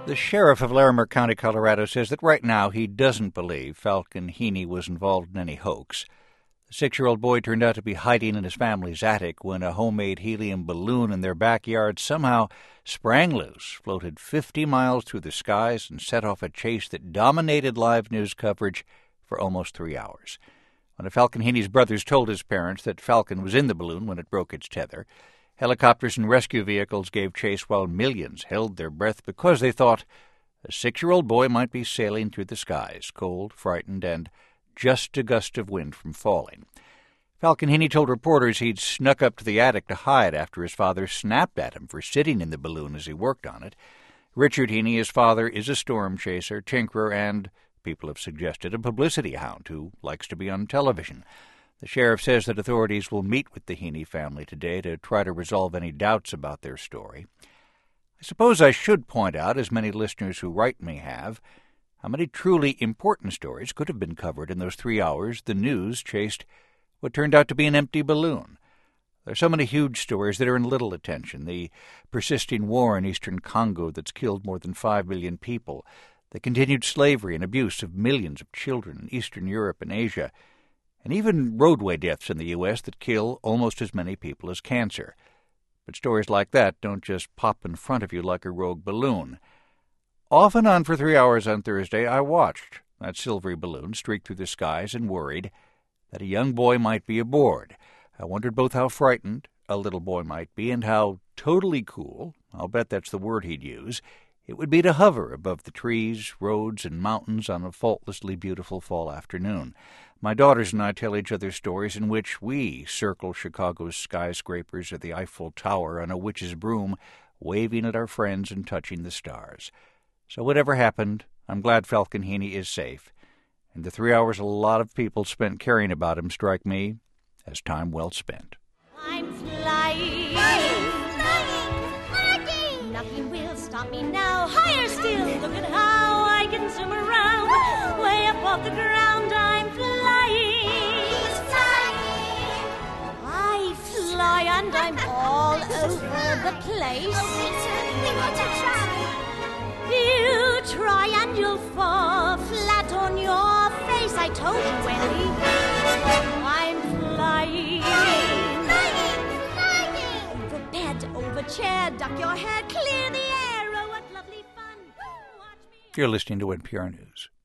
The sheriff of Larimer County, Colorado, says that right now he doesn't believe Falcon Heaney was involved in any hoax. The 6-year-old boy turned out to be hiding in his family's attic when a homemade helium balloon in their backyard somehow sprang loose, floated 50 miles through the skies, and set off a chase that dominated live news coverage for almost 3 hours. One of Falcon Heaney's brothers told his parents that Falcon was in the balloon when it broke its tether. Helicopters and rescue vehicles gave chase while millions held their breath because they thought a 6-year-old boy might be sailing through the skies, cold, frightened, and just a gust of wind from falling. Falcon Heaney told reporters he'd snuck up to the attic to hide after his father snapped at him for sitting in the balloon as he worked on it. Richard Heaney, his father, is a storm chaser, tinkerer, and, people have suggested, a publicity hound who likes to be on television. The sheriff says that authorities will meet with the Heaney family today to try to resolve any doubts about their story. I suppose I should point out, as many listeners who write me have, how many truly important stories could have been covered in those 3 hours the news chased what turned out to be an empty balloon. There are so many huge stories that are in little attention. The persisting war in eastern Congo that's killed more than 5 million people, the continued slavery and abuse of millions of children in Eastern Europe and Asia, and even roadway deaths in the U.S. that kill almost as many people as cancer. But stories like that don't just pop in front of you like a rogue balloon. Off and on for 3 hours on Thursday, I watched that silvery balloon streak through the skies and worried that a young boy might be aboard. I wondered both how frightened a little boy might be and how totally cool, I'll bet that's the word he'd use, it would be to hover above the trees, roads, and mountains on a faultlessly beautiful fall afternoon. My daughters and I tell each other stories in which we circle Chicago's skyscrapers or the Eiffel Tower on a witch's broom, waving at our friends and touching the stars. So whatever happened, I'm glad Falcon Heaney is safe, and the 3 hours a lot of people spent caring about him strike me as time well spent. I'm flying, flying. Nothing will stop me now. Higher still, look at how I can zoom around. Way up off the ground, I'm flying. He's flying. I fly and I'm all over the place. Okay, sir, we want to try. You try and you'll fall flat on your face. I told you, Wendy. I'm flying. Flying. Over bed, over chair, duck your head, clear the air. Oh, what lovely fun. Watch me. You're listening to NPR News.